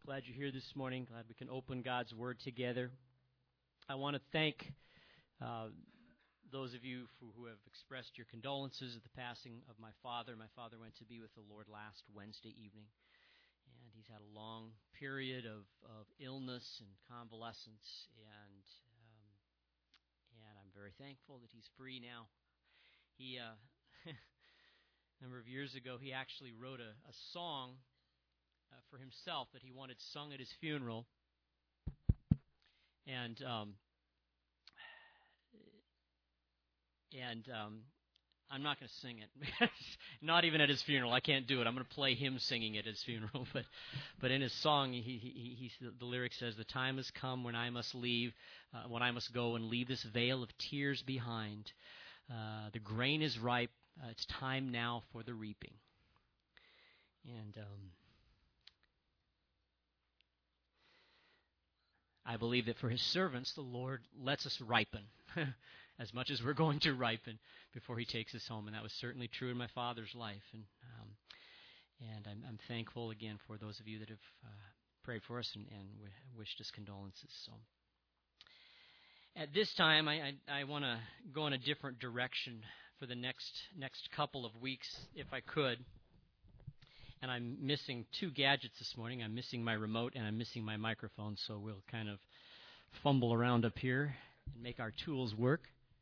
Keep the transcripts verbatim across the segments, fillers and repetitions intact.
Glad you're here this morning. Glad we can open God's Word together. I want to thank uh, those of you who, who have expressed your condolences at the passing of my father. My father went to be with the Lord last Wednesday evening, and he's had a long period of, of illness and convalescence, and um, and I'm very thankful that he's free now. He, uh, a number of years ago, he actually wrote a, a song Uh, for himself that he wanted sung at his funeral, and um, and um, I'm not going to sing it. Not even at his funeral. I can't do it. I'm going to play him singing at his funeral. But but in his song, he he, he, he the lyric says, "The time has come when I must leave, uh, when I must go and leave this vale of tears behind. Uh, the grain is ripe. Uh, it's time now for the reaping." And um, I believe that for His servants, the Lord lets us ripen as much as we're going to ripen before He takes us home. And that was certainly true in my father's life. And um, and I'm, I'm thankful again for those of you that have uh, prayed for us and, and w- wished us condolences. So at this time, I, I, I want to go in a different direction for the next next couple of weeks, if I could. And I'm missing two gadgets this morning. I'm missing my remote and I'm missing my microphone, so we'll kind of fumble around up here and make our tools work.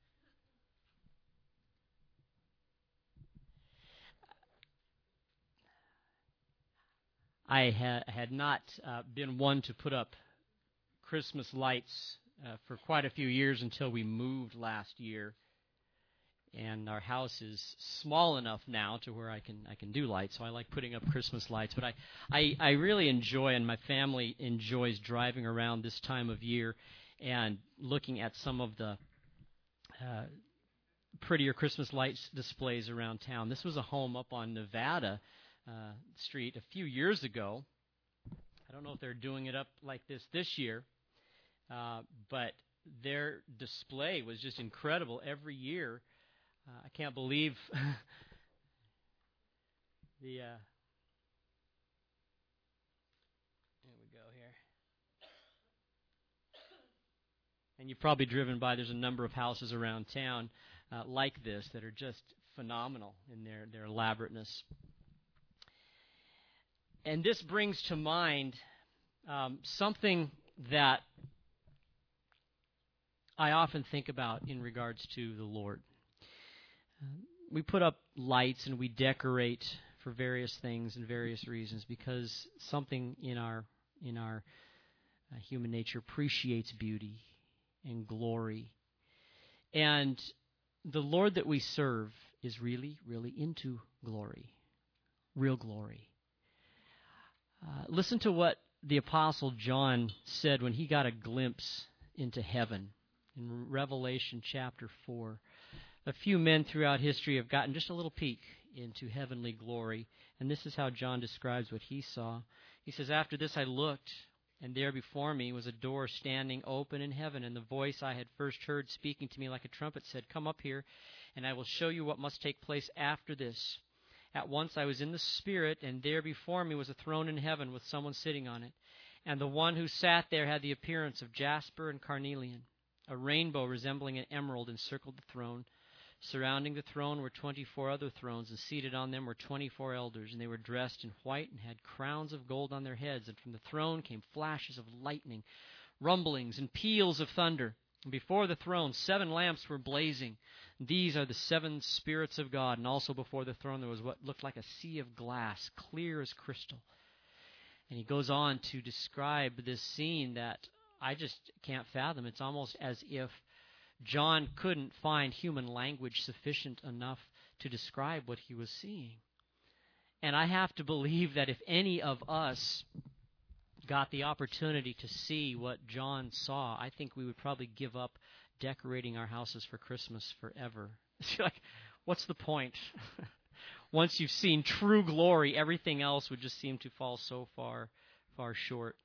I ha- had not uh, been one to put up Christmas lights uh, for quite a few years until we moved last year. And our house is small enough now to where I can I can do lights, so I like putting up Christmas lights. But I, I, I really enjoy, and my family enjoys driving around this time of year and looking at some of the uh, prettier Christmas lights displays around town. This was a home up on Nevada uh, Street a few years ago. I don't know if they're doing it up like this this year, uh, but their display was just incredible every year. Uh, I can't believe the, uh, there we go here. And you've probably driven by, there's a number of houses around town uh, like this that are just phenomenal in their, their elaborateness. And this brings to mind um, something that I often think about in regards to the Lord. Uh, we put up lights and we decorate for various things and various reasons because something in our in our uh, human nature appreciates beauty and glory. And the Lord that we serve is really, really into glory, real glory. Uh, listen to what the Apostle John said when he got a glimpse into heaven in Revelation chapter four. A few men throughout history have gotten just a little peek into heavenly glory, and this is how John describes what he saw. He says, "After this I looked, and there before me was a door standing open in heaven, and the voice I had first heard speaking to me like a trumpet said, 'Come up here, and I will show you what must take place after this.' At once I was in the Spirit, and there before me was a throne in heaven with someone sitting on it. And the one who sat there had the appearance of jasper and carnelian. A rainbow resembling an emerald encircled the throne. Surrounding the throne were twenty-four other thrones, and seated on them were twenty-four elders, and they were dressed in white and had crowns of gold on their heads. And from the throne came flashes of lightning, rumblings, and peals of thunder. And before the throne seven lamps were blazing. These are the seven spirits of God. And also before the throne there was what looked like a sea of glass, clear as crystal." And he goes on to describe this scene that I just can't fathom. It's almost as if John couldn't find human language sufficient enough to describe what he was seeing. And I have to believe that if any of us got the opportunity to see what John saw, I think we would probably give up decorating our houses for Christmas forever. It's like, what's the point? Once you've seen true glory, everything else would just seem to fall so far, far short.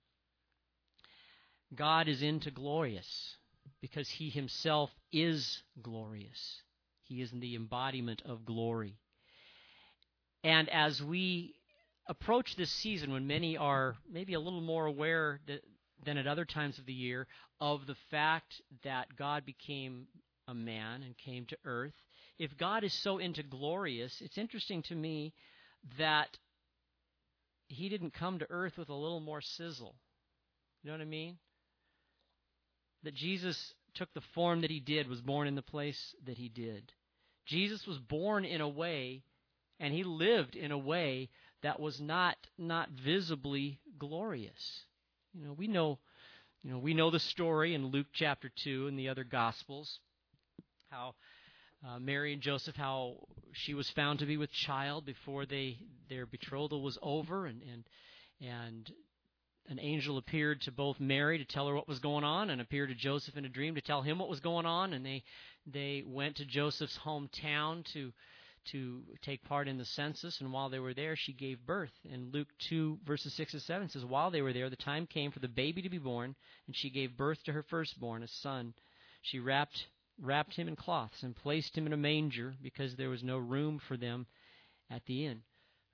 God is into glorious because He Himself is glorious. He is the embodiment of glory. And as we approach this season when many are maybe a little more aware that, than at other times of the year of the fact that God became a man and came to earth, if God is so into glorious, it's interesting to me that he didn't come to earth with a little more sizzle. You know what I mean? That Jesus took the form that he did, was born in the place that he did. Jesus was born in a way, and he lived in a way that was not not visibly glorious. You know, we know, you know, we know the story in Luke chapter two and the other Gospels, how uh, Mary and Joseph, how she was found to be with child before they their betrothal was over, and and and an angel appeared to both Mary to tell her what was going on, and appeared to Joseph in a dream to tell him what was going on, and they they went to Joseph's hometown to to take part in the census, and while they were there, she gave birth. And Luke two, verses six and seven says, while they were there, the time came for the baby to be born, and she gave birth to her firstborn, a son. She wrapped wrapped him in cloths and placed him in a manger because there was no room for them at the inn.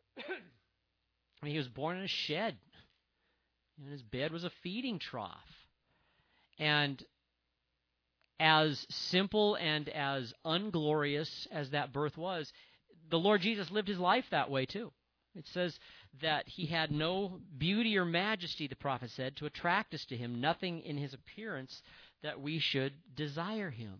I mean, he was born in a shed, and his bed was a feeding trough. And as simple and as unglorious as that birth was, the Lord Jesus lived his life that way too. It says that he had no beauty or majesty, the prophet said, to attract us to him, nothing in his appearance that we should desire him.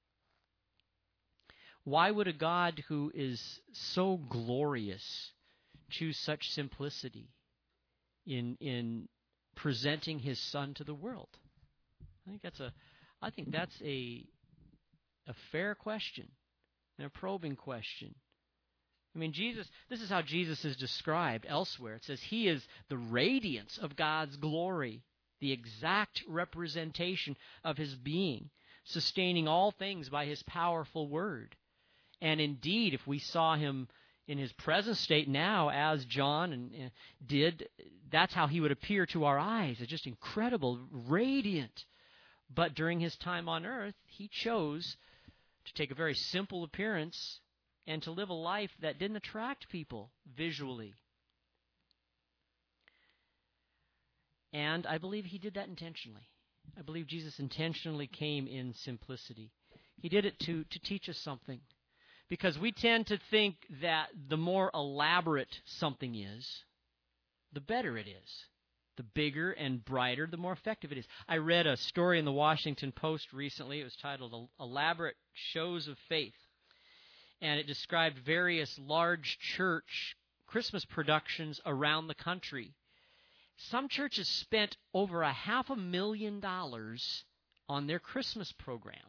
Why would a God who is so glorious choose such simplicity in in presenting his Son to the world? I think that's a I think that's a a fair question and a probing question. I mean, Jesus, this is how Jesus is described elsewhere. It says he is the radiance of God's glory, the exact representation of his being, sustaining all things by his powerful word. And indeed, if we saw him in his present state now, as John and, uh, did, that's how he would appear to our eyes. It's just incredible, radiant. But during his time on earth, he chose to take a very simple appearance and to live a life that didn't attract people visually. And I believe he did that intentionally. I believe Jesus intentionally came in simplicity. He did it to, to teach us something. Because we tend to think that the more elaborate something is, the better it is. The bigger and brighter, the more effective it is. I read a story in the Washington Post recently. It was titled Elaborate Shows of Faith. And it described various large church Christmas productions around the country. Some churches spent over a half a million dollars on their Christmas program.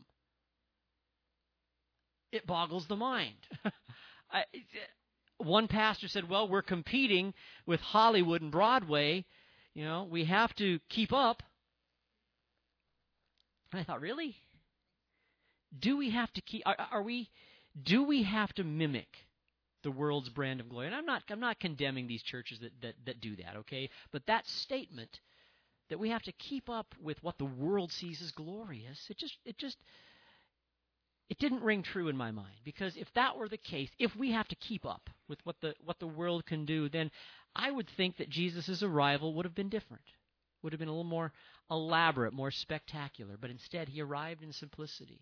It boggles the mind. I, one pastor said, well, we're competing with Hollywood and Broadway. You know, we have to keep up. And I thought, really? Do we have to keep, are, are we, do we have to mimic the world's brand of glory? And I'm not, I'm not condemning these churches that, that, that do that, okay? But that statement that we have to keep up with what the world sees as glorious, it just, it just, It didn't ring true in my mind, because if that were the case, if we have to keep up with what the what the world can do, then I would think that Jesus' arrival would have been different, would have been a little more elaborate, more spectacular. But instead, he arrived in simplicity.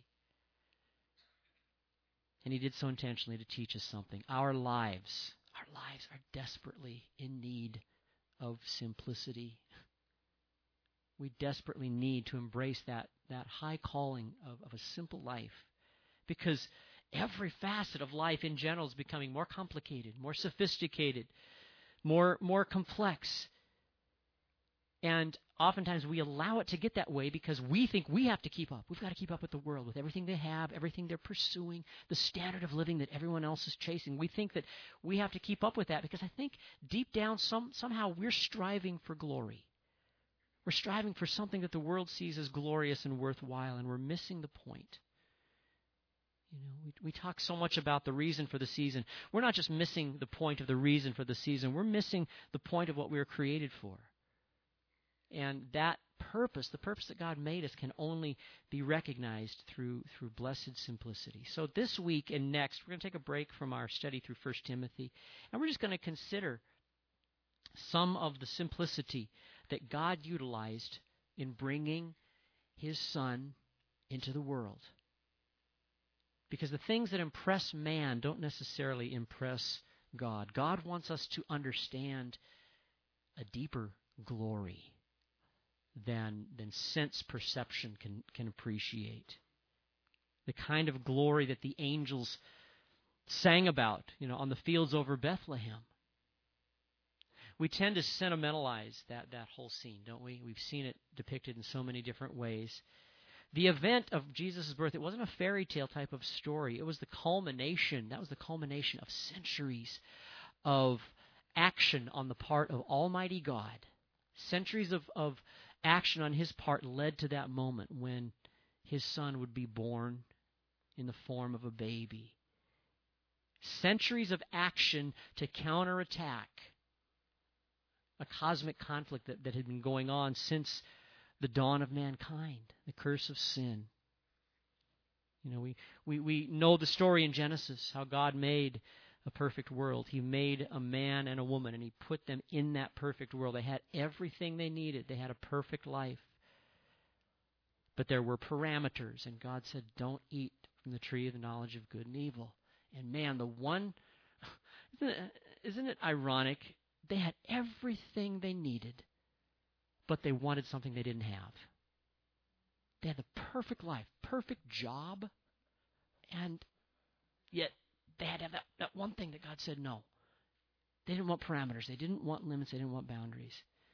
And he did so intentionally to teach us something. Our lives, our lives are desperately in need of simplicity. We desperately need to embrace that, that high calling of, of a simple life. Because every facet of life in general is becoming more complicated, more sophisticated, more more complex. And oftentimes we allow it to get that way because we think we have to keep up. We've got to keep up with the world, with everything they have, everything they're pursuing, the standard of living that everyone else is chasing. We think that we have to keep up with that because I think deep down some, somehow we're striving for glory. We're striving for something that the world sees as glorious and worthwhile, and we're missing the point. You know, we, we talk so much about the reason for the season. We're not just missing the point of the reason for the season. We're missing the point of what we were created for. And that purpose, the purpose that God made us, can only be recognized through through blessed simplicity. So this week and next, we're going to take a break from our study through First Timothy, and we're just going to consider some of the simplicity that God utilized in bringing His Son into the world. Because the things that impress man don't necessarily impress God. God wants us to understand a deeper glory than, than sense perception can, can appreciate. The kind of glory that the angels sang about, you know, on the fields over Bethlehem. We tend to sentimentalize that, that whole scene, don't we? We've seen it depicted in so many different ways. The event of Jesus' birth, it wasn't a fairy tale type of story. It was the culmination, that was the culmination of centuries of action on the part of Almighty God. Centuries of, of action on His part led to that moment when His Son would be born in the form of a baby. Centuries of action to counterattack a cosmic conflict that, that had been going on since the dawn of mankind, the curse of sin. You know, we, we, we know the story in Genesis, how God made a perfect world. He made a man and a woman, and He put them in that perfect world. They had everything they needed. They had a perfect life. But there were parameters, and God said, don't eat from the tree of the knowledge of good and evil. And man, the one, isn't it, isn't it ironic? They had everything they needed, but they wanted something they didn't have. They had the perfect life, perfect job, and yet they had to have that, that one thing that God said no. They didn't want parameters. They didn't want limits. They didn't want boundaries.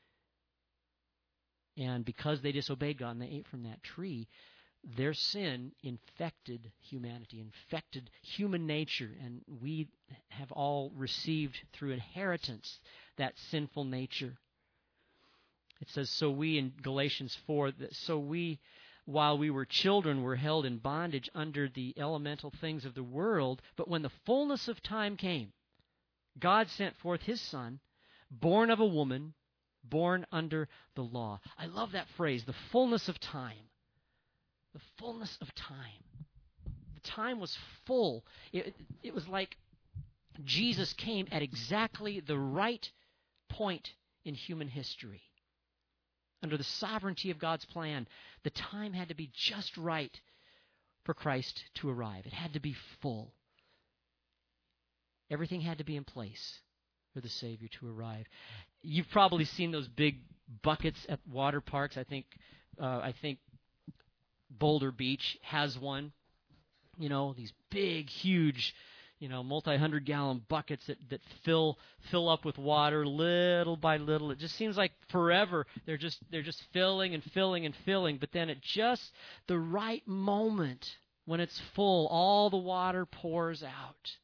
And because they disobeyed God and they ate from that tree, their sin infected humanity, infected human nature, and we have all received through inheritance that sinful nature. It says, so we in Galatians four, that so we, while we were children, were held in bondage under the elemental things of the world, but when the fullness of time came, God sent forth His Son, born of a woman, born under the law. I love that phrase, the fullness of time. The fullness of time. The time was full. It, it was like Jesus came at exactly the right point in human history. Under the sovereignty of God's plan, the time had to be just right for Christ to arrive. It had to be full. Everything had to be in place for the Savior to arrive. You've probably seen those big buckets at water parks. I think, uh, I think Boulder Beach has one. You know, these big, huge, you know, multi-hundred gallon buckets that, that fill fill up with water little by little. It just seems like forever they're just they're just filling and filling and filling. But then at just the right moment, when it's full, all the water pours out.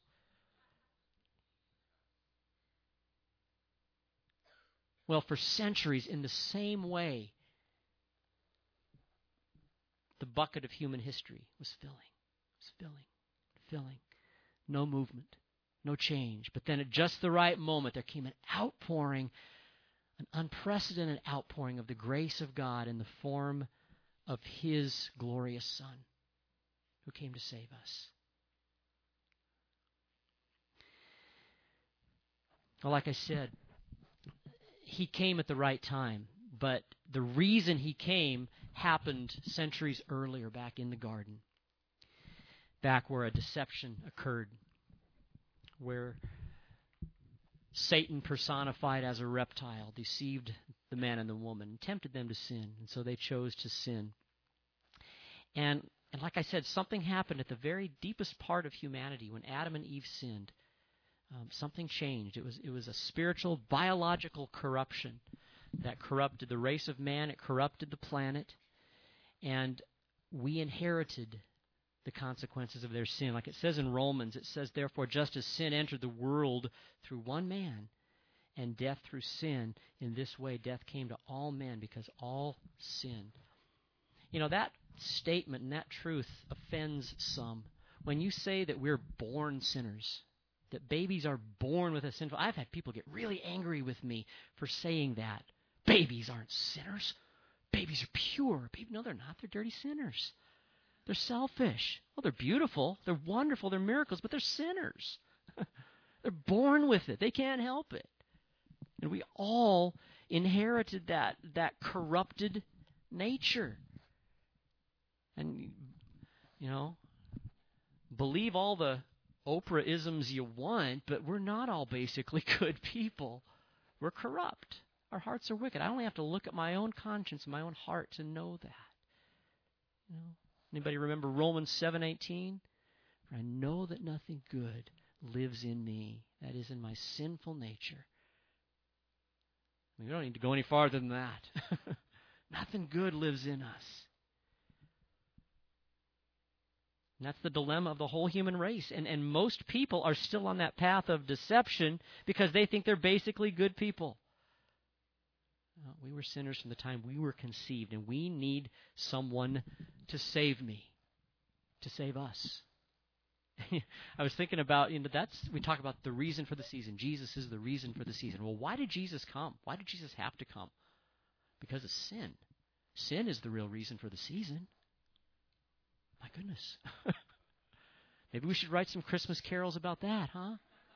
Well, for centuries, in the same way, the bucket of human history was filling, was filling, filling. No movement, no change. But then at just the right moment, there came an outpouring, an unprecedented outpouring of the grace of God in the form of His glorious Son, who came to save us. Well, like I said, He came at the right time, but the reason He came happened centuries earlier, back in the garden, back where a deception occurred, where Satan personified as a reptile deceived the man and the woman, tempted them to sin, and so they chose to sin. And, and like I said, something happened at the very deepest part of humanity when Adam and Eve sinned. Um, something changed. It was it was a spiritual, biological corruption that corrupted the race of man. It corrupted the planet. And we inherited the consequences of their sin. Like it says in Romans, it says, therefore, just as sin entered the world through one man, and death through sin, in this way death came to all men because all sinned. You know, that statement and that truth offends some. When you say that we're born sinners, that babies are born with a sinful... I've had people get really angry with me for saying that. Babies aren't sinners. Babies are pure. No, they're not. They're dirty sinners. They're selfish. Well, they're beautiful. They're wonderful. They're miracles, but they're sinners. They're born with it. They can't help it. And we all inherited that, that corrupted nature. And, you know, believe all the Oprah-isms you want, but we're not all basically good people. We're corrupt. Our hearts are wicked. I only have to look at my own conscience, my own heart to know that. You know, anybody remember Romans seven eighteen? For I know that nothing good lives in me, that is, in my sinful nature. I mean, we don't need to go any farther than that. Nothing good lives in us. And that's the dilemma of the whole human race. And, and most people are still on that path of deception because they think they're basically good people. Uh, we were sinners from the time we were conceived, and we need someone to save me, to save us. I was thinking about, you know, that's, we talk about the reason for the season. Jesus is the reason for the season. Well, why did Jesus come? Why did Jesus have to come? Because of sin. Sin is the real reason for the season. My goodness. Maybe we should write some Christmas carols about that, huh?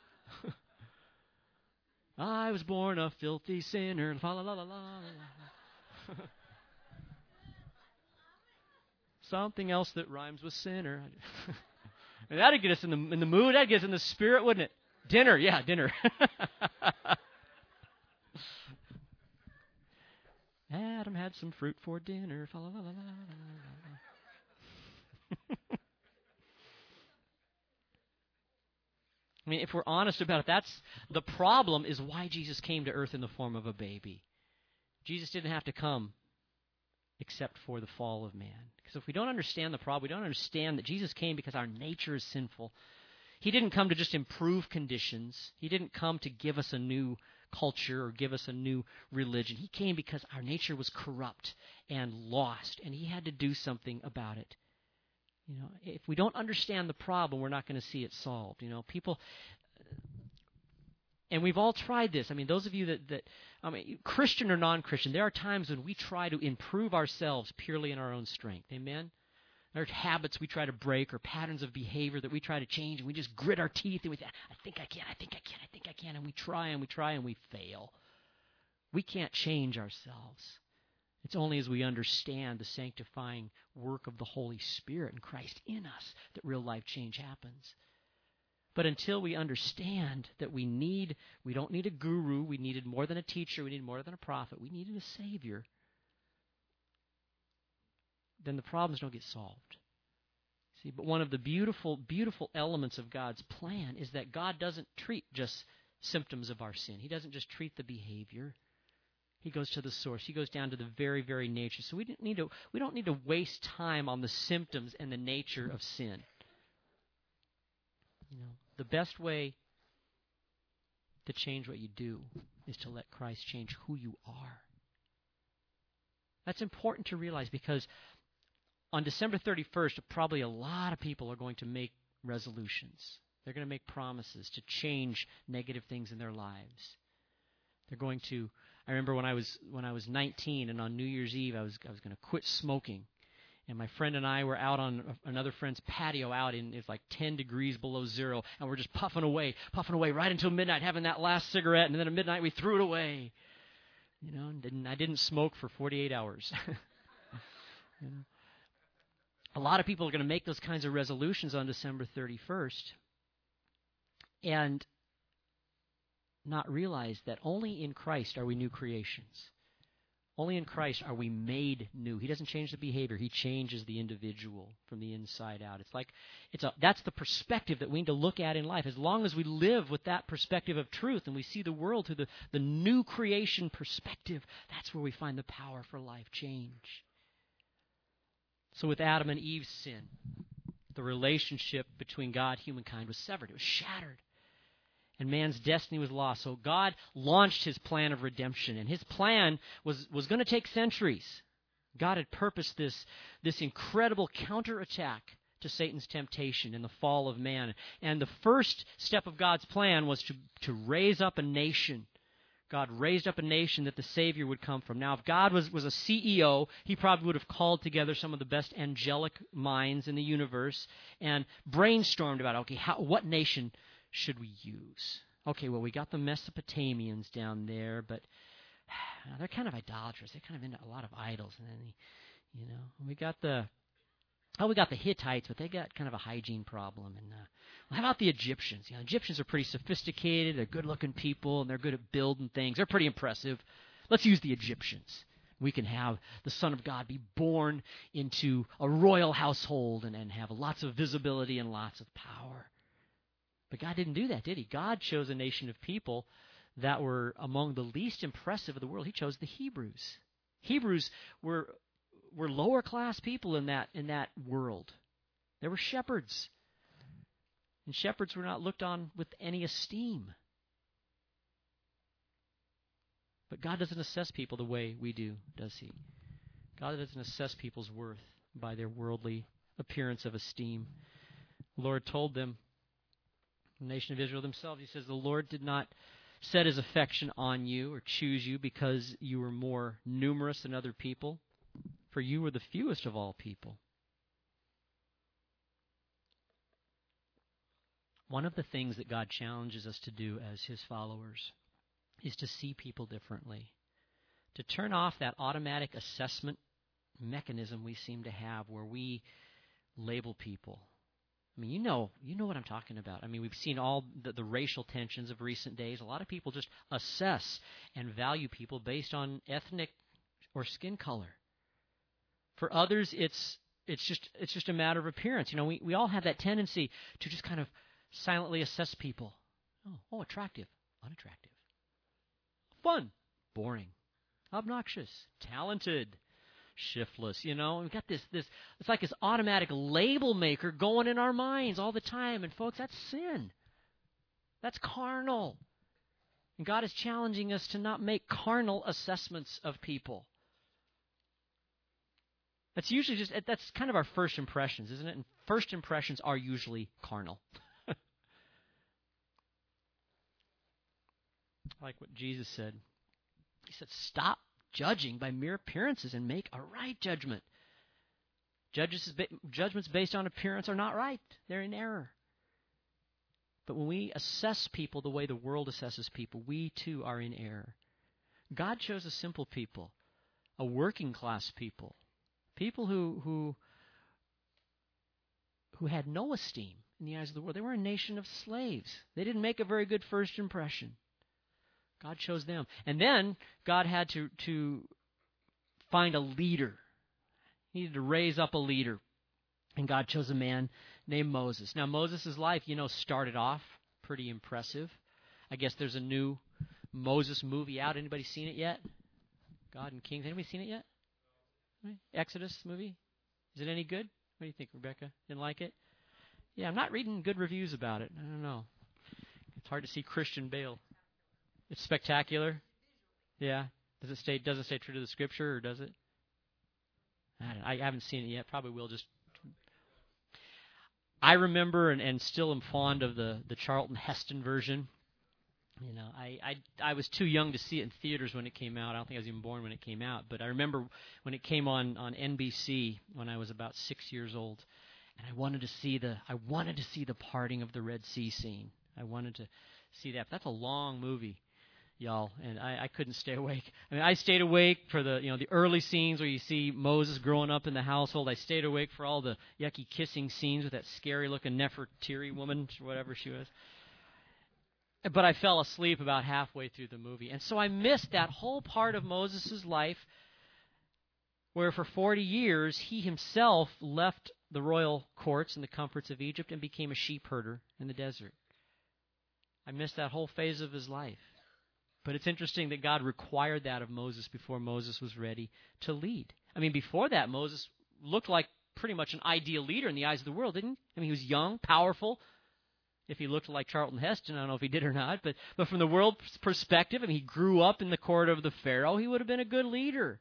I was born a filthy sinner. La la la la la. Something else that rhymes with sinner. And that'd get us in the in the mood. That'd get us in the spirit, wouldn't it? Dinner, yeah, dinner. Adam had some fruit for dinner. La la la la la la. I mean, if we're honest about it, that's the problem, is why Jesus came to earth in the form of a baby. Jesus didn't have to come except for the fall of man. Because if we don't understand the problem, we don't understand that Jesus came because our nature is sinful. He didn't come to just improve conditions. He didn't come to give us a new culture or give us a new religion. He came because our nature was corrupt and lost, and he had to do something about it. You know, if we don't understand the problem, we're not going to see it solved. You know, people, and we've all tried this. I mean, those of you that, that I mean, Christian or non-Christian, there are times when we try to improve ourselves purely in our own strength. Amen? There are habits we try to break or patterns of behavior that we try to change, and we just grit our teeth and we say, I think I can, I think I can, I think I can, and we try and we try and we fail. We can't change ourselves. It's only as we understand the sanctifying work of the Holy Spirit and Christ in us that real life change happens. But until we understand that we need, we don't need a guru, we needed more than a teacher, we need more than a prophet, we needed a Savior, then the problems don't get solved. See, but one of the beautiful, beautiful elements of God's plan is that God doesn't treat just symptoms of our sin. He doesn't just treat the behavior. He goes to the source. He goes down to the very, very nature. So we don't need to we don't need to waste time on the symptoms and the nature of sin. You know, the best way to change what you do is to let Christ change who you are. That's important to realize, because on December thirty-first, probably a lot of people are going to make resolutions. They're going to make promises to change negative things in their lives. They're going to I remember when I was when I was nineteen, and on New Year's Eve I was I was going to quit smoking, and my friend and I were out on another friend's patio out in it's like ten degrees below zero, and we're just puffing away, puffing away right until midnight, having that last cigarette, and then at midnight we threw it away. You know, and didn't I didn't smoke for forty-eight hours. You know? A lot of people are going to make those kinds of resolutions on December thirty-first, and not realize that only in Christ are we new creations. Only in Christ are we made new. He doesn't change the behavior. He changes the individual from the inside out. It's like it's a that's the perspective that we need to look at in life. As long as we live with that perspective of truth and we see the world through the, the new creation perspective, that's where we find the power for life change. So with Adam and Eve's sin, the relationship between God and humankind was severed. It was shattered. And man's destiny was lost. So God launched his plan of redemption. And his plan was, was going to take centuries. God had purposed this, this incredible counterattack to Satan's temptation in the fall of man. And the first step of God's plan was to, to raise up a nation. God raised up a nation that the Savior would come from. Now, if God was, was a C E O, he probably would have called together some of the best angelic minds in the universe and brainstormed about, okay, how, what nation should we use? Okay, well, we got the Mesopotamians down there, but they're kind of idolatrous. They're kind of into a lot of idols. And then, you know, we got the, oh, we got the Hittites, but they got kind of a hygiene problem. And uh, well, how about the Egyptians? You know, Egyptians are pretty sophisticated. They're good-looking people, and they're good at building things. They're pretty impressive. Let's use the Egyptians. We can have the Son of God be born into a royal household and, and have lots of visibility and lots of power. But God didn't do that, did he? God chose a nation of people that were among the least impressive of the world. He chose the Hebrews. Hebrews were were lower class people in that in that world. They were shepherds. And shepherds were not looked on with any esteem. But God doesn't assess people the way we do, does he? God doesn't assess people's worth by their worldly appearance of esteem. The Lord told them, the nation of Israel themselves, he says, the Lord did not set his affection on you or choose you because you were more numerous than other people, for you were the fewest of all people. One of the things that God challenges us to do as his followers is to see people differently, to turn off that automatic assessment mechanism we seem to have where we label people. I mean, you know, you know what I'm talking about. I mean, we've seen all the, the racial tensions of recent days. A lot of people just assess and value people based on ethnic or skin color. For others, it's it's just it's just a matter of appearance. You know, we, we all have that tendency to just kind of silently assess people. Oh, oh, attractive, unattractive. Fun, boring, obnoxious, talented, shiftless. You know, we've got this this it's like this automatic label maker going in our minds all the time. And folks, that's sin. That's carnal. And God is challenging us to not make carnal assessments of people. That's usually just that's kind of our first impressions, isn't it? And first impressions are usually carnal. Like what Jesus said. He said, stop judging by mere appearances and make a right judgment. Judges, judgments based on appearance are not right. They're in error. But when we assess people the way the world assesses people, we too are in error. God chose a simple people, a working class people, people who who who had no esteem in the eyes of the world. They were a nation of slaves. They didn't make a very good first impression. God chose them. And then God had to, to find a leader. He needed to raise up a leader. And God chose a man named Moses. Now, Moses' life, you know, started off pretty impressive. I guess there's a new Moses movie out. Anybody seen it yet? God and Kings. Anybody seen it yet? Exodus movie? Is it any good? What do you think, Rebecca? Didn't like it? Yeah, I'm not reading good reviews about it. I don't know. It's hard to see Christian Bale. It's spectacular. Yeah. Does it stay? Does it stay true to the scripture, or does it? I, don't know. I haven't seen it yet. Probably will. Just. I remember and, and still am fond of the, the Charlton Heston version. You know, I, I I was too young to see it in theaters when it came out. I don't think I was even born when it came out. But I remember when it came on, on N B C when I was about six years old, and I wanted to see the I wanted to see the parting of the Red Sea scene. I wanted to see that. But that's a long movie, y'all, and I, I couldn't stay awake. I mean, I stayed awake for the you know the early scenes where you see Moses growing up in the household. I stayed awake for all the yucky kissing scenes with that scary-looking Nefertiti woman, or whatever she was. But I fell asleep about halfway through the movie. And so I missed that whole part of Moses' life where for forty years he himself left the royal courts and the comforts of Egypt and became a sheep herder in the desert. I missed that whole phase of his life. But it's interesting that God required that of Moses before Moses was ready to lead. I mean, before that, Moses looked like pretty much an ideal leader in the eyes of the world, didn't he? I mean, he was young, powerful. If he looked like Charlton Heston, I don't know if he did or not, but, but from the world's perspective, I mean, he grew up in the court of the Pharaoh, he would have been a good leader.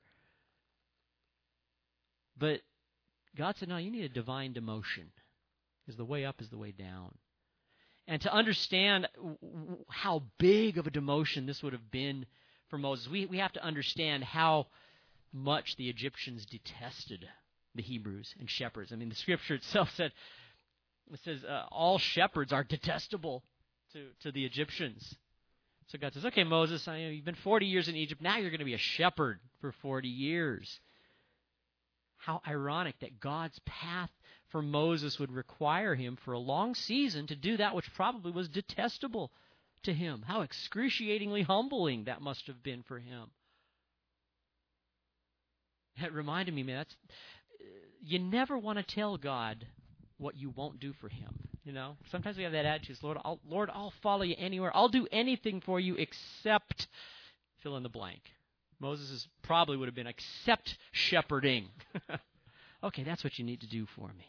But God said, no, you need a divine demotion, because the way up is the way down. And to understand how big of a demotion this would have been for Moses, we, we have to understand how much the Egyptians detested the Hebrews and shepherds. I mean, the scripture itself said, It says, uh, all shepherds are detestable to, to the Egyptians. So God says, okay, Moses, I know you've been forty years in Egypt. Now you're going to be a shepherd for forty years. How ironic that God's path for Moses would require him for a long season to do that which probably was detestable to him. How excruciatingly humbling that must have been for him. That reminded me, man, that's, you never want to tell God what you won't do for him. You know, sometimes we have that attitude, Lord, I'll, Lord, I'll follow you anywhere. I'll do anything for you except fill in the blank. Moses is, probably would have been except shepherding. Okay, that's what you need to do for me.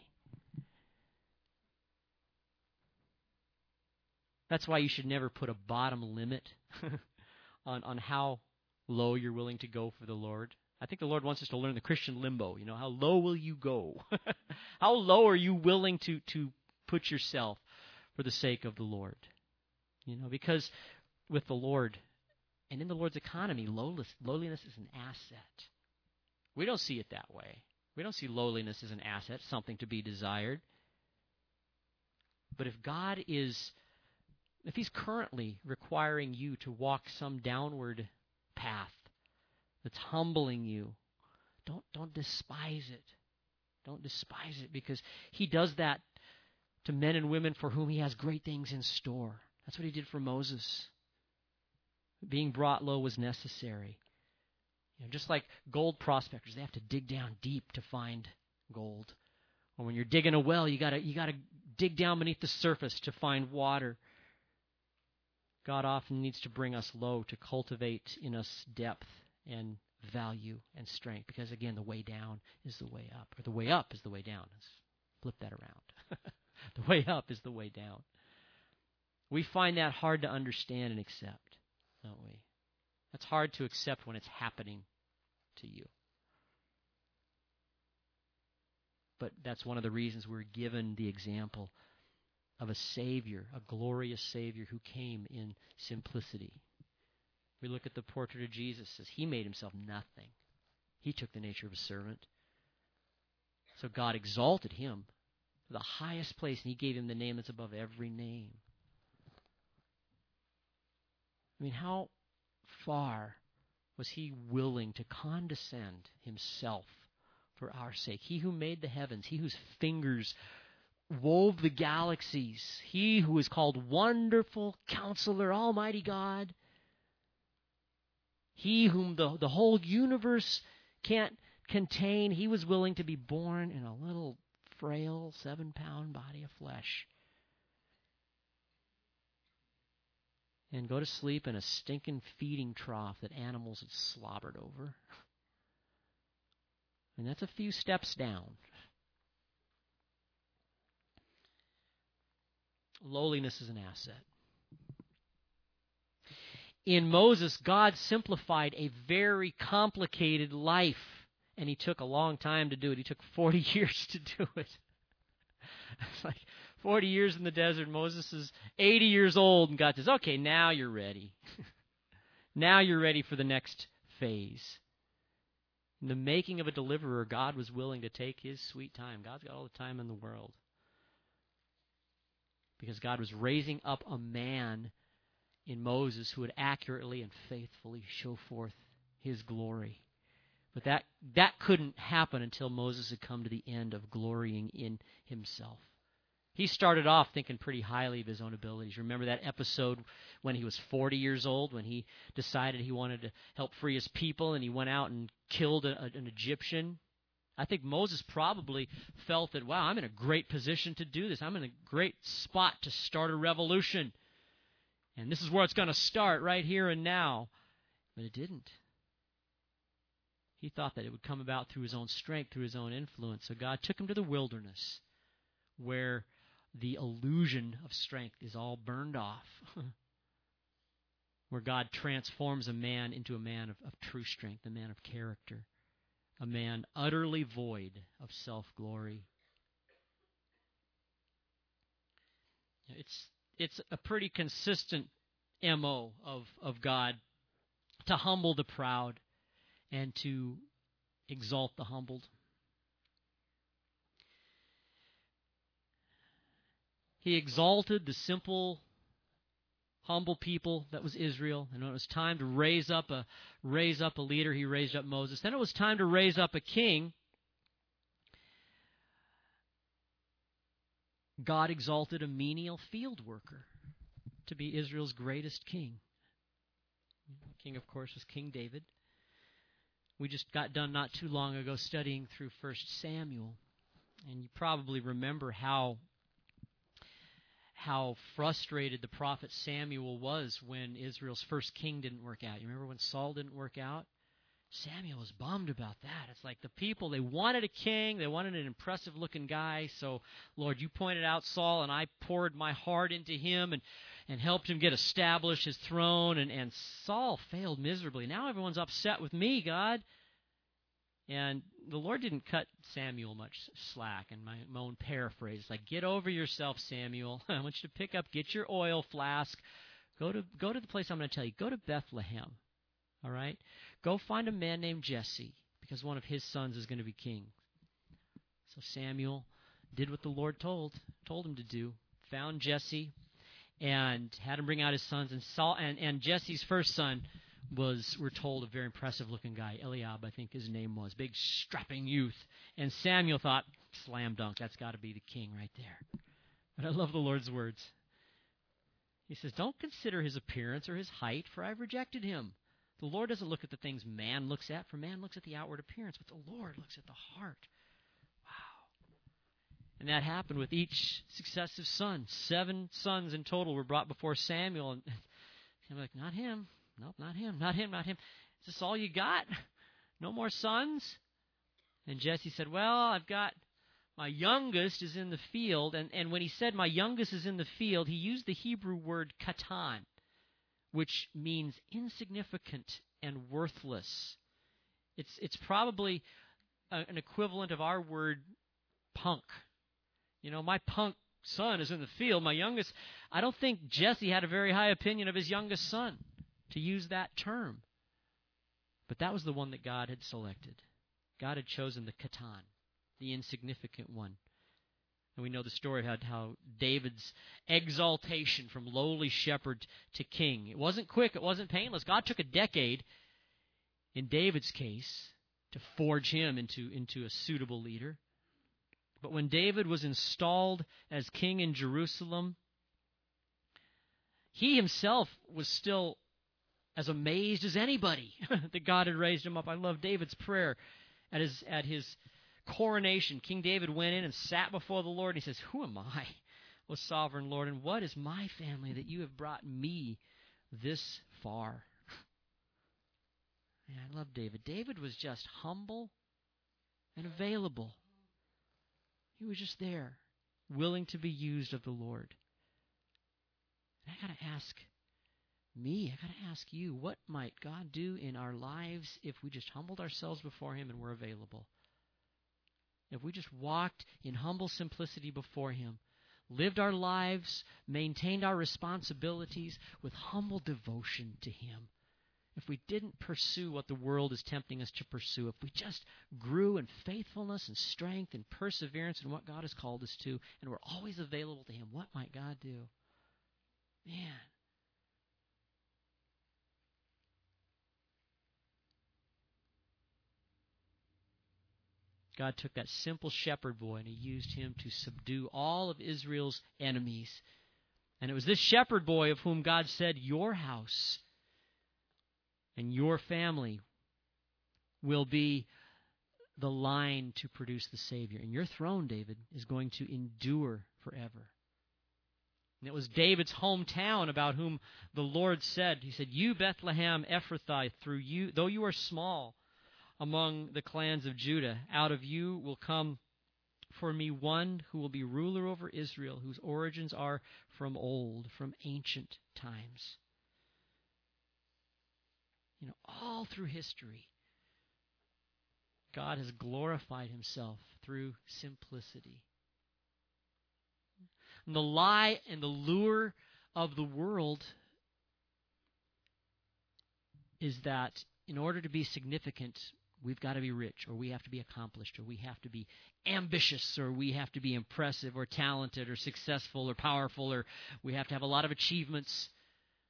That's why you should never put a bottom limit on, on how low you're willing to go for the Lord. I think the Lord wants us to learn the Christian limbo. You know, how low will you go? How low are you willing to, to put yourself for the sake of the Lord? You know, because with the Lord and in the Lord's economy, lowliness, lowliness is an asset. We don't see it that way. We don't see lowliness as an asset, something to be desired. But if God is, if He's currently requiring you to walk some downward path that's humbling you, don't don't despise it. Don't despise it, because He does that to men and women for whom He has great things in store. That's what He did for Moses. Being brought low was necessary. You know, just like gold prospectors, they have to dig down deep to find gold. Or when you're digging a well, you gotta you gotta dig down beneath the surface to find water. God often needs to bring us low to cultivate in us depth and value and strength, because again, the way down is the way up, or the way up is the way down. Let's flip that around. The way up is the way down. We find that hard to understand and accept, don't we? That's hard to accept when it's happening to you. But that's one of the reasons we're given the example of a Savior, a glorious Savior who came in simplicity. We look at the portrait of Jesus, as He made Himself nothing. He took the nature of a servant. So God exalted Him to the highest place, and He gave Him the name that's above every name. I mean, how far was He willing to condescend Himself for our sake? He who made the heavens, He whose fingers wove the galaxies, He who is called Wonderful Counselor, Almighty God, He whom the, the whole universe can't contain, He was willing to be born in a little frail seven-pound body of flesh and go to sleep in a stinking feeding trough that animals had slobbered over. And that's a few steps down. Lowliness is an asset. In Moses, God simplified a very complicated life, and He took a long time to do it. He took forty years to do it. It's like forty years in the desert. Moses is eighty years old, and God says, okay, now you're ready. Now you're ready for the next phase. In the making of a deliverer, God was willing to take His sweet time. God's got all the time in the world, because God was raising up a man in Moses who would accurately and faithfully show forth His glory. But that that couldn't happen until Moses had come to the end of glorying in himself. He started off thinking pretty highly of his own abilities. Remember that episode when he was forty years old, when he decided he wanted to help free his people, and he went out and killed a, an Egyptian? I think Moses probably felt that, wow, I'm in a great position to do this. I'm in a great spot to start a revolution. And this is where it's going to start, right here and now. But it didn't. He thought that it would come about through his own strength, through his own influence. So God took him to the wilderness, where the illusion of strength is all burned off, where God transforms a man into a man of, of true strength, a man of character, a man utterly void of self-glory. It's it's a pretty consistent M O of, of God to humble the proud and to exalt the humbled. He exalted the simple humble people. That was Israel. And when it was time to raise up a raise up a leader, he raised up Moses. Then it was time to raise up a king. God exalted a menial field worker to be Israel's greatest king. The king, of course, was King David. We just got done not too long ago studying through First Samuel. And you probably remember how how frustrated the prophet Samuel was when Israel's first king didn't work out. You remember when Saul didn't work out? Samuel was bummed about that. It's like the people, they wanted a king, they wanted an impressive-looking guy, so, Lord, you pointed out Saul, and I poured my heart into him and, and helped him get established, his throne, and, and Saul failed miserably. Now everyone's upset with me, God. And the Lord didn't cut Samuel much slack. In my, my own paraphrase, it's like, get over yourself, Samuel. I want you to pick up, get your oil flask, go to go to the place I'm going to tell you. Go to Bethlehem, all right? Go find a man named Jesse, because one of his sons is going to be king. So Samuel did what the Lord told told him to do, found Jesse, and had him bring out his sons. And Saul and, and Jesse's first son was, we're told, a very impressive-looking guy. Eliab, I think his name was. Big, strapping youth. And Samuel thought, slam dunk, that's got to be the king right there. But I love the Lord's words. He says, don't consider his appearance or his height, for I've rejected him. The Lord doesn't look at the things man looks at, for man looks at the outward appearance, but the Lord looks at the heart. Wow. And that happened with each successive son. Seven sons in total were brought before Samuel. And I'm like, not him. Nope, not him, not him, not him. Is this all you got? No more sons? And Jesse said, well, I've got my youngest is in the field. And, and when he said my youngest is in the field, he used the Hebrew word katan, which means insignificant and worthless. It's, it's probably a, an equivalent of our word punk. You know, my punk son is in the field. My youngest, I don't think Jesse had a very high opinion of his youngest son, to use that term. But that was the one that God had selected. God had chosen the katan, the insignificant one. And we know the story of how, how David's exaltation from lowly shepherd to king. It wasn't quick, it wasn't painless. God took a decade, in David's case, to forge him into, into a suitable leader. But when David was installed as king in Jerusalem, he himself was still as amazed as anybody that God had raised him up. I love David's prayer at his at his coronation. King David went in and sat before the Lord, and he says, who am I, O sovereign Lord, and what is my family that you have brought me this far? Man, I love David. David was just humble and available. He was just there, willing to be used of the Lord. And I got to ask me, I got to ask you, what might God do in our lives if we just humbled ourselves before Him and were available? If we just walked in humble simplicity before Him, lived our lives, maintained our responsibilities with humble devotion to Him, if we didn't pursue what the world is tempting us to pursue, if we just grew in faithfulness and strength and perseverance in what God has called us to, and we're always available to Him, what might God do? Man. God took that simple shepherd boy and He used him to subdue all of Israel's enemies. And it was this shepherd boy of whom God said, your house and your family will be the line to produce the Savior. And your throne, David, is going to endure forever. And it was David's hometown about whom the Lord said, He said, you, Bethlehem Ephrathah, through you, though you are small among the clans of Judah, out of you will come for me one who will be ruler over Israel, whose origins are from old, from ancient times. You know, all through history, God has glorified Himself through simplicity. And the lie and the lure of the world is that in order to be significant, we've got to be rich, or we have to be accomplished, or we have to be ambitious, or we have to be impressive, or talented, or successful, or powerful, or we have to have a lot of achievements.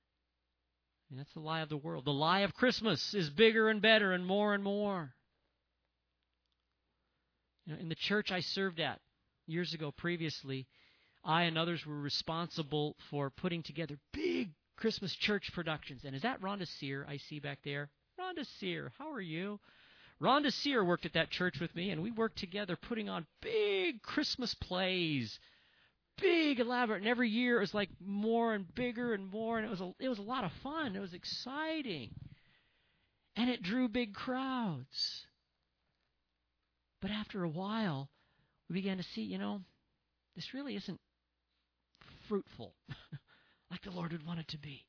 And that's the lie of the world. The lie of Christmas is bigger and better and more and more. You know, in the church I served at years ago previously, I and others were responsible for putting together big Christmas church productions. And is that Rhonda Sear I see back there? Rhonda Sear, how are you? Rhonda Sear worked at that church with me, and we worked together putting on big Christmas plays, big, elaborate. And every year it was like more and bigger and more, and it was a, it was a lot of fun. It was exciting. And it drew big crowds. But after a while, we began to see, you know, this really isn't fruitful like the Lord would want it to be.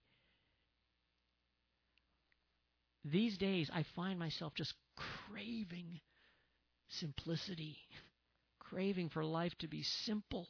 These days, I find myself just craving simplicity, craving for life to be simple.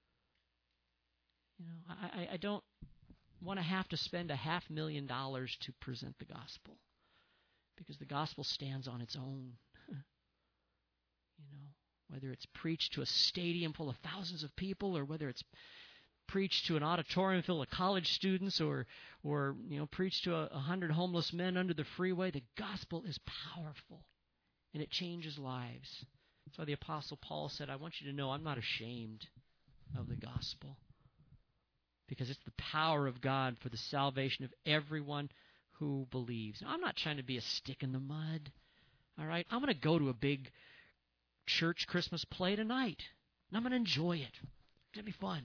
You know, I, I don't want to have to spend a half million dollars to present the gospel, because the gospel stands on its own. You know, whether it's preached to a stadium full of thousands of people, or whether it's preached to an auditorium full of college students, or, or you know, preached to a, a hundred homeless men under the freeway, the gospel is powerful, and it changes lives. That's why the Apostle Paul said, I want you to know I'm not ashamed of the gospel, because it's the power of God for the salvation of everyone who believes. Now, I'm not trying to be a stick in the mud, all right? I'm going to go to a big church Christmas play tonight, and I'm going to enjoy it. It's going to be fun.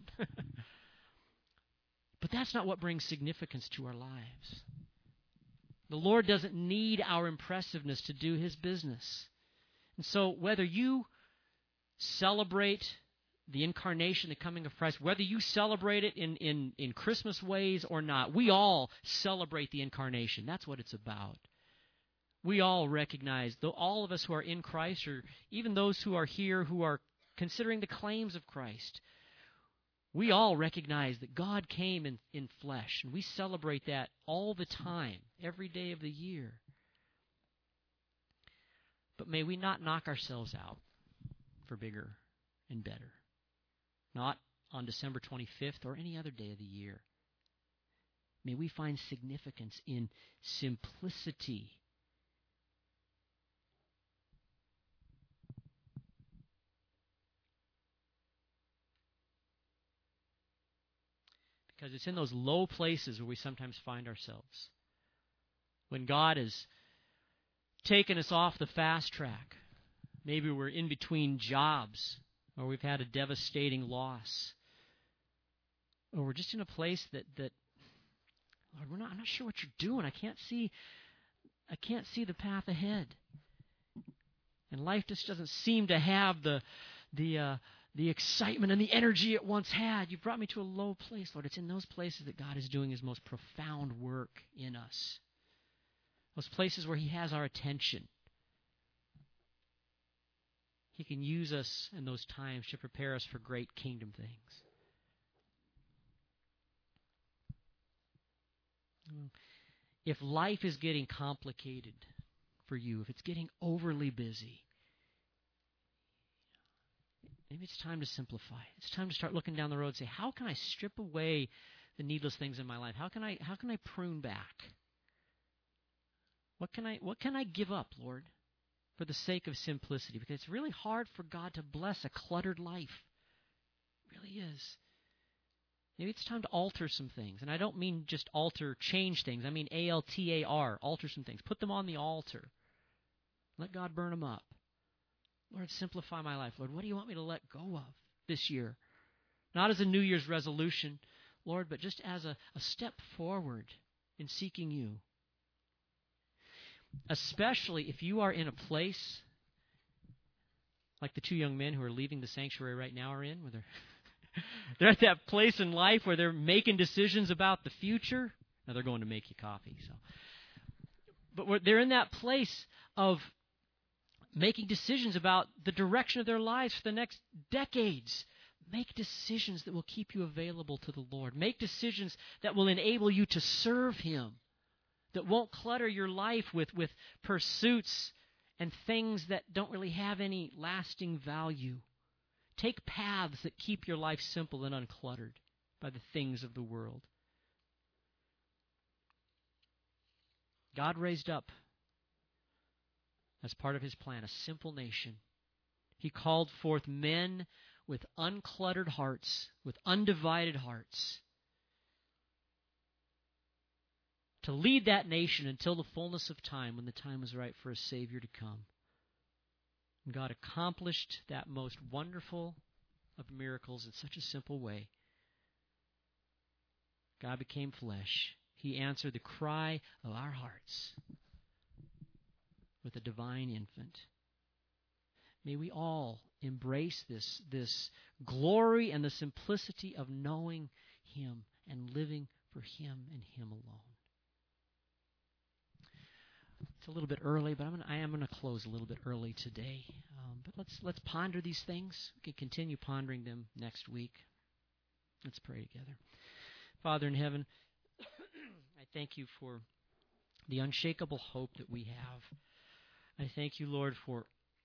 But that's not what brings significance to our lives. The Lord doesn't need our impressiveness to do His business. And so whether you celebrate the incarnation, the coming of Christ, whether you celebrate it in, in, in Christmas ways or not, we all celebrate the incarnation. That's what it's about. We all recognize, though all of us who are in Christ, or even those who are here who are considering the claims of Christ, we all recognize that God came in, in flesh, and we celebrate that all the time, every day of the year. But may we not knock ourselves out for bigger and better. Not on December twenty-fifth or any other day of the year. May we find significance in simplicity. Because it's in those low places where we sometimes find ourselves. When God has taken us off the fast track. Maybe we're in between jobs, or we've had a devastating loss. Or we're just in a place that, that Lord, we're not, I'm not sure what you're doing. I can't see I can't see the path ahead. And life just doesn't seem to have the the uh, the excitement and the energy it once had. You brought me to a low place, Lord. It's in those places that God is doing His most profound work in us. Those places where He has our attention. He can use us in those times to prepare us for great kingdom things. If life is getting complicated for you, if it's getting overly busy, maybe it's time to simplify. It's time to start looking down the road and say, how can I strip away the needless things in my life? How can I how can I prune back? What can I what can I give up, Lord, for the sake of simplicity? Because it's really hard for God to bless a cluttered life. It really is. Maybe it's time to alter some things. And I don't mean just alter, change things. I mean A L T A R, alter some things. Put them on the altar. Let God burn them up. Lord, simplify my life. Lord, what do you want me to let go of this year? Not as a New Year's resolution, Lord, but just as a, a step forward in seeking you. Especially if you are in a place like the two young men who are leaving the sanctuary right now are in, where they're, they're at that place in life where they're making decisions about the future. Now, they're going to make you coffee. So, But they're in that place of making decisions about the direction of their lives for the next decades. Make decisions that will keep you available to the Lord. Make decisions that will enable you to serve Him, that won't clutter your life with, with pursuits and things that don't really have any lasting value. Take paths that keep your life simple and uncluttered by the things of the world. God raised up, as part of his plan, a simple nation. He called forth men with uncluttered hearts, with undivided hearts, to lead that nation until the fullness of time, when the time was right for a Savior to come. And God accomplished that most wonderful of miracles in such a simple way. God became flesh. He answered the cry of our hearts with a divine infant. May we all embrace this, this glory and the simplicity of knowing him and living for him and him alone. It's a little bit early, but I'm gonna, I am going to close a little bit early today. Um, but let's let's ponder these things. We can continue pondering them next week. Let's pray together. Father in heaven, I thank you for the unshakable hope that we have. I thank you, Lord, for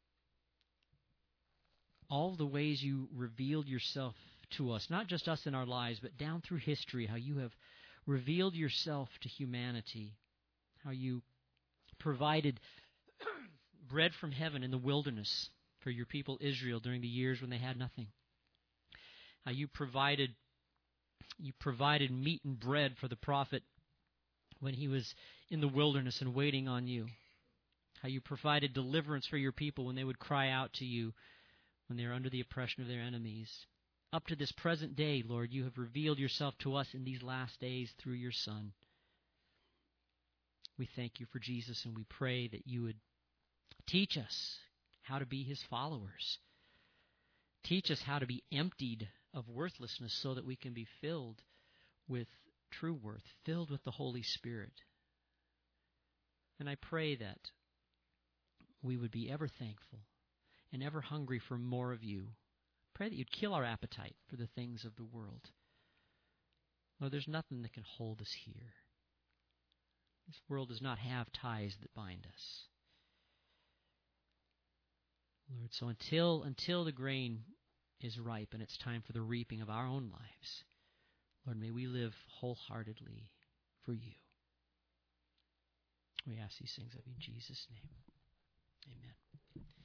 all the ways you revealed yourself to us, not just us in our lives, but down through history, how you have revealed yourself to humanity, how you provided bread from heaven in the wilderness for your people Israel during the years when they had nothing. How you provided you provided meat and bread for the prophet when he was in the wilderness and waiting on you. How you provided deliverance for your people when they would cry out to you when they are under the oppression of their enemies. Up to this present day, Lord, you have revealed yourself to us in these last days through your Son. We thank you for Jesus, and we pray that you would teach us how to be his followers. Teach us how to be emptied of worthlessness so that we can be filled with true worth, filled with the Holy Spirit. And I pray that we would be ever thankful and ever hungry for more of you. Pray that you'd kill our appetite for the things of the world. Lord, there's nothing that can hold us here. This world does not have ties that bind us. Lord, so until until the grain is ripe and it's time for the reaping of our own lives, Lord, may we live wholeheartedly for you. We ask these things of you in Jesus' name. Amen.